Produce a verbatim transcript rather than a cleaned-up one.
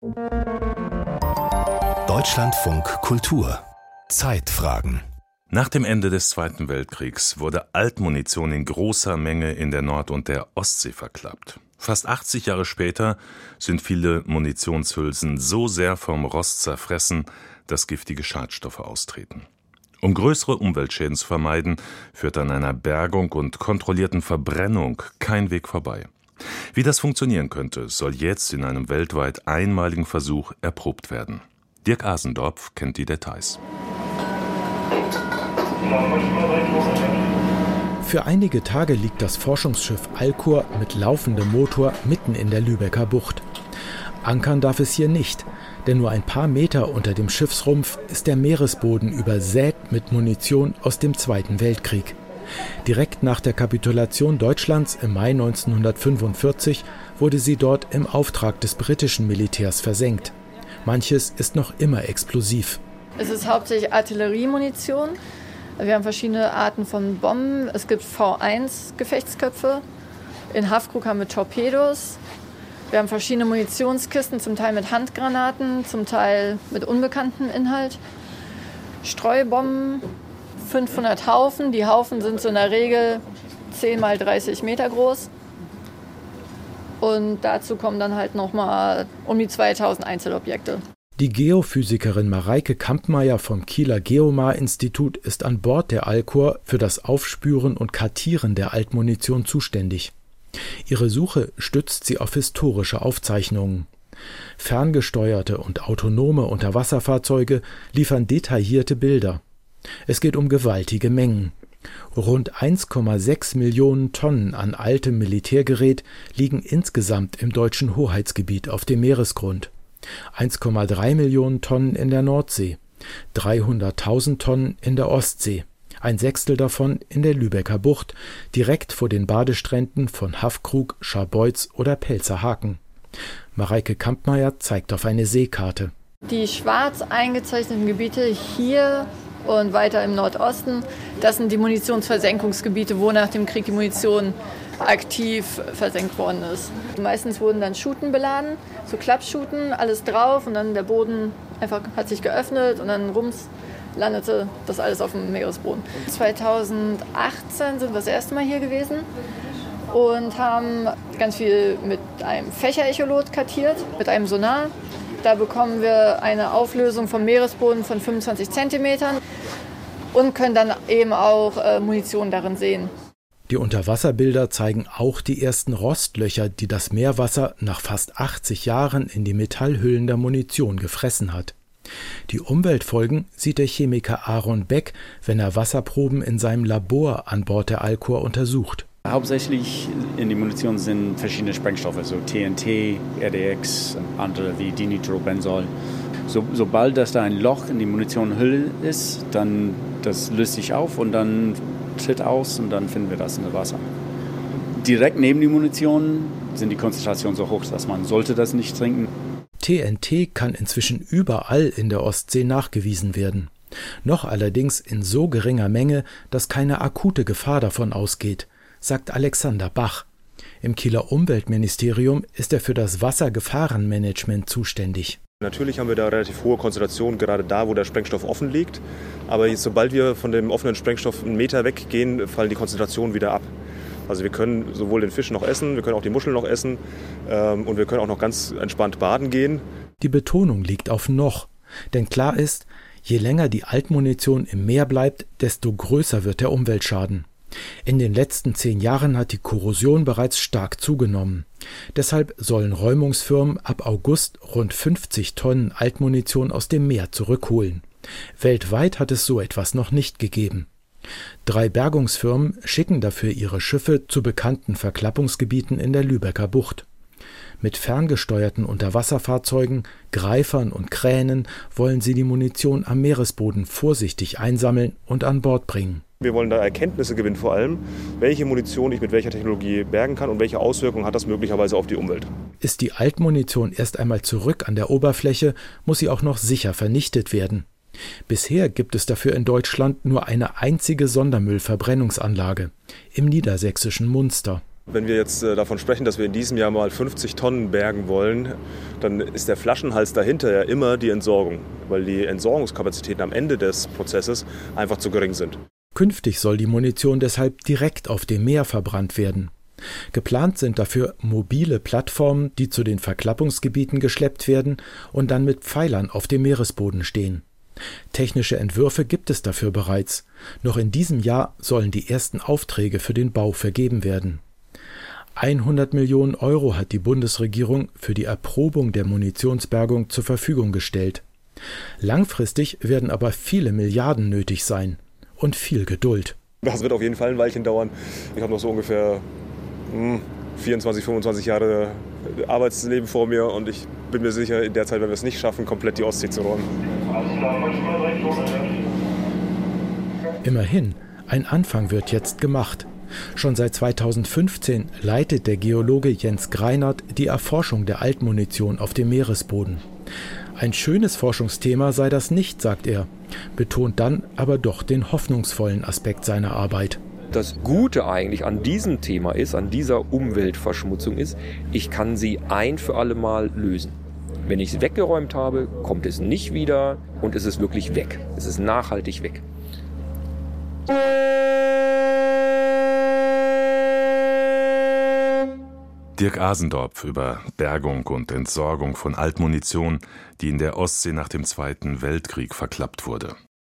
Deutschlandfunk Kultur Zeitfragen. Nach dem Ende des Zweiten Weltkriegs wurde Altmunition in großer Menge in der Nord- und der Ostsee verklappt. Fast achtzig Jahre später sind viele Munitionshülsen so sehr vom Rost zerfressen, dass giftige Schadstoffe austreten. Um größere Umweltschäden zu vermeiden, führt an einer Bergung und kontrollierten Verbrennung kein Weg vorbei. Wie das funktionieren könnte, soll jetzt in einem weltweit einmaligen Versuch erprobt werden. Dirk Asendorf kennt die Details. Für einige Tage liegt das Forschungsschiff Alcor mit laufendem Motor mitten in der Lübecker Bucht. Ankern darf es hier nicht, denn nur ein paar Meter unter dem Schiffsrumpf ist der Meeresboden übersät mit Munition aus dem Zweiten Weltkrieg. Direkt nach der Kapitulation Deutschlands im Mai neunzehnhundertfünfundvierzig wurde sie dort im Auftrag des britischen Militärs versenkt. Manches ist noch immer explosiv. Es ist hauptsächlich Artilleriemunition. Wir haben verschiedene Arten von Bomben. Es gibt V eins Gefechtsköpfe. In Haffkrug haben wir Torpedos. Wir haben verschiedene Munitionskisten, zum Teil mit Handgranaten, zum Teil mit unbekanntem Inhalt. Streubomben, fünfhundert Haufen. Die Haufen sind so in der Regel zehn mal dreißig Meter groß. Und dazu kommen dann halt nochmal um die zweitausend Einzelobjekte. Die Geophysikerin Mareike Kampmeier vom Kieler Geomar-Institut ist an Bord der Alcor für das Aufspüren und Kartieren der Altmunition zuständig. Ihre Suche stützt sie auf historische Aufzeichnungen. Ferngesteuerte und autonome Unterwasserfahrzeuge liefern detaillierte Bilder. Es geht um gewaltige Mengen. Rund eins Komma sechs Millionen Tonnen an altem Militärgerät liegen insgesamt im deutschen Hoheitsgebiet auf dem Meeresgrund. eins Komma drei Millionen Tonnen in der Nordsee, dreihunderttausend Tonnen in der Ostsee, ein Sechstel davon in der Lübecker Bucht, direkt vor den Badestränden von Haffkrug, Scharbeutz oder Pelzerhaken. Mareike Kampmeier zeigt auf eine Seekarte. Die schwarz eingezeichneten Gebiete hier und weiter im Nordosten, das sind die Munitionsversenkungsgebiete, wo nach dem Krieg die Munition aktiv versenkt worden ist. Meistens wurden dann Schuten beladen, so Klappschuten, alles drauf und dann der Boden einfach hat sich geöffnet und dann rums landete das alles auf dem Meeresboden. zweitausendachtzehn sind wir das erste Mal hier gewesen und haben ganz viel mit einem Fächerecholot kartiert, mit einem Sonar. Da bekommen wir eine Auflösung vom Meeresboden von fünfundzwanzig Zentimetern und können dann eben auch äh, Munition darin sehen. Die Unterwasserbilder zeigen auch die ersten Rostlöcher, die das Meerwasser nach fast achtzig Jahren in die Metallhüllen der Munition gefressen hat. Die Umweltfolgen sieht der Chemiker Aaron Beck, wenn er Wasserproben in seinem Labor an Bord der Alcor untersucht. Hauptsächlich in die Munition sind verschiedene Sprengstoffe, so T N T, R D X, andere wie Dinitrobenzol. So, sobald das da ein Loch in die Munitionhülle ist, dann das löst sich auf und dann tritt aus und dann finden wir das in dem Wasser. Direkt neben die Munition sind die Konzentrationen so hoch, dass man sollte das nicht trinken. T N T kann inzwischen überall in der Ostsee nachgewiesen werden. Noch allerdings in so geringer Menge, dass keine akute Gefahr davon ausgeht, sagt Alexander Bach. Im Kieler Umweltministerium ist er für das Wassergefahrenmanagement zuständig. Natürlich haben wir da relativ hohe Konzentrationen, gerade da, wo der Sprengstoff offen liegt. Aber jetzt, sobald wir von dem offenen Sprengstoff einen Meter weggehen, fallen die Konzentrationen wieder ab. Also wir können sowohl den Fisch noch essen, wir können auch die Muscheln noch essen ähm, und wir können auch noch ganz entspannt baden gehen. Die Betonung liegt auf noch. Denn klar ist, je länger die Altmunition im Meer bleibt, desto größer wird der Umweltschaden. In den letzten zehn Jahren hat die Korrosion bereits stark zugenommen. Deshalb sollen Räumungsfirmen ab August rund fünfzig Tonnen Altmunition aus dem Meer zurückholen. Weltweit hat es so etwas noch nicht gegeben. Drei Bergungsfirmen schicken dafür ihre Schiffe zu bekannten Verklappungsgebieten in der Lübecker Bucht. Mit ferngesteuerten Unterwasserfahrzeugen, Greifern und Kränen wollen sie die Munition am Meeresboden vorsichtig einsammeln und an Bord bringen. Wir wollen da Erkenntnisse gewinnen, vor allem, welche Munition ich mit welcher Technologie bergen kann und welche Auswirkungen hat das möglicherweise auf die Umwelt. Ist die Altmunition erst einmal zurück an der Oberfläche, muss sie auch noch sicher vernichtet werden. Bisher gibt es dafür in Deutschland nur eine einzige Sondermüllverbrennungsanlage, im niedersächsischen Munster. Wenn wir jetzt davon sprechen, dass wir in diesem Jahr mal fünfzig Tonnen bergen wollen, dann ist der Flaschenhals dahinter ja immer die Entsorgung, weil die Entsorgungskapazitäten am Ende des Prozesses einfach zu gering sind. Künftig soll die Munition deshalb direkt auf dem Meer verbrannt werden. Geplant sind dafür mobile Plattformen, die zu den Verklappungsgebieten geschleppt werden und dann mit Pfeilern auf dem Meeresboden stehen. Technische Entwürfe gibt es dafür bereits. Noch in diesem Jahr sollen die ersten Aufträge für den Bau vergeben werden. hundert Millionen Euro hat die Bundesregierung für die Erprobung der Munitionsbergung zur Verfügung gestellt. Langfristig werden aber viele Milliarden nötig sein und viel Geduld. Das wird auf jeden Fall ein Weilchen dauern. Ich habe noch so ungefähr hm, vierundzwanzig, fünfundzwanzig Jahre Arbeitsleben vor mir und ich bin mir sicher, in der Zeit werden wir es nicht schaffen, komplett die Ostsee zu räumen. Immerhin, ein Anfang wird jetzt gemacht. Schon seit zweitausendfünfzehn leitet der Geologe Jens Greinert die Erforschung der Altmunition auf dem Meeresboden. Ein schönes Forschungsthema sei das nicht, sagt er, betont dann aber doch den hoffnungsvollen Aspekt seiner Arbeit. Das Gute eigentlich an diesem Thema ist, an dieser Umweltverschmutzung ist, ich kann sie ein für alle Mal lösen. Wenn ich es weggeräumt habe, kommt es nicht wieder und es ist wirklich weg. Es ist nachhaltig weg. Dirk Asendorf über Bergung und Entsorgung von Altmunition, die in der Ostsee nach dem Zweiten Weltkrieg verklappt wurde.